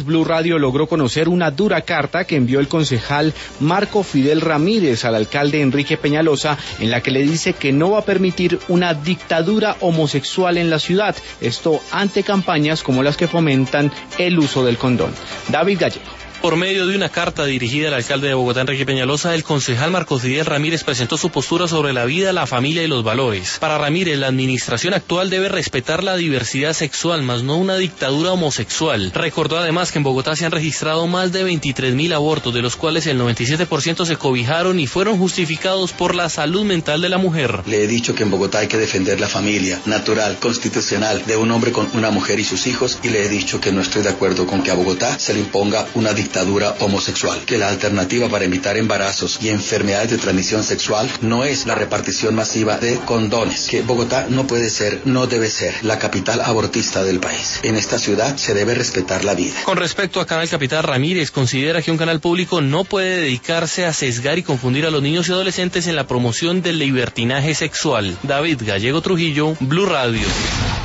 Blue Radio logró conocer una dura carta que envió el concejal Marco Fidel Ramírez al alcalde Enrique Peñalosa, en la que le dice que no va a permitir una dictadura homosexual en la ciudad, esto ante campañas como las que fomentan el uso del condón. David Gallego. Por medio de una carta dirigida al alcalde de Bogotá, Enrique Peñalosa, el concejal Marcos Fidel Ramírez presentó su postura sobre la vida, la familia y los valores. Para Ramírez, la administración actual debe respetar la diversidad sexual, más no una dictadura homosexual. Recordó además que en Bogotá se han registrado más de 23.000 abortos, de los cuales el 97% se cobijaron y fueron justificados por la salud mental de la mujer. Le he dicho que en Bogotá hay que defender la familia natural, constitucional, de un hombre con una mujer y sus hijos, y le he dicho que no estoy de acuerdo con que a Bogotá se le imponga una dictadura homosexual, que la alternativa para evitar embarazos y enfermedades de transmisión sexual no es la repartición masiva de condones, que Bogotá no puede ser, no debe ser la capital abortista del país. En esta ciudad se debe respetar la vida. Con respecto a Canal Capital, Ramírez considera que un canal público no puede dedicarse a sesgar y confundir a los niños y adolescentes en la promoción del libertinaje sexual. David Gallego Trujillo, Blue Radio.